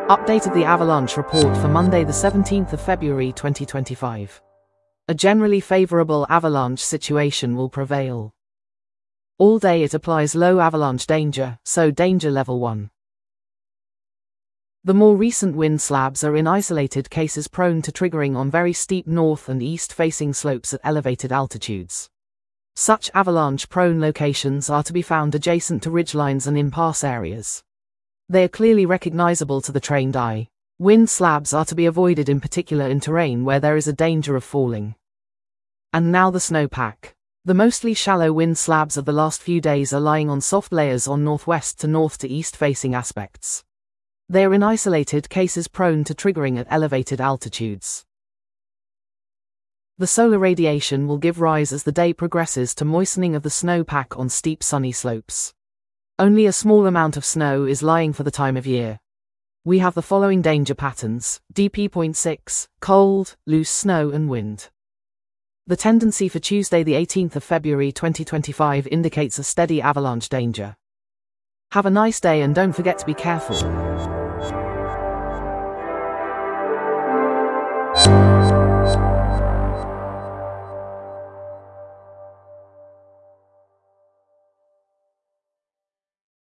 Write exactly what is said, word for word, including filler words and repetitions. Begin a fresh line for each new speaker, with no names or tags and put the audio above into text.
Update of the avalanche report for Monday the seventeenth of February twenty twenty-five. A generally favorable avalanche situation will prevail. All day it applies low avalanche danger, so danger level one. The more recent wind slabs are in isolated cases prone to triggering on very steep north and east-facing slopes at elevated altitudes. Such avalanche-prone locations are to be found adjacent to ridgelines and impasse areas. They are clearly recognizable to the trained eye. Wind slabs are to be avoided in particular in terrain where there is a danger of falling. And now the snowpack. The mostly shallow wind slabs of the last few days are lying on soft layers on northwest to north to east-facing aspects. They are in isolated cases prone to triggering at elevated altitudes. The solar radiation will give rise as the day progresses to moistening of the snowpack on steep sunny slopes. Only a small amount of snow is lying for the time of year. We have the following danger patterns: D P zero point six, cold, loose snow and wind. The tendency for Tuesday the eighteenth of February twenty twenty-five indicates a steady avalanche danger. Have a nice day and don't forget to be careful.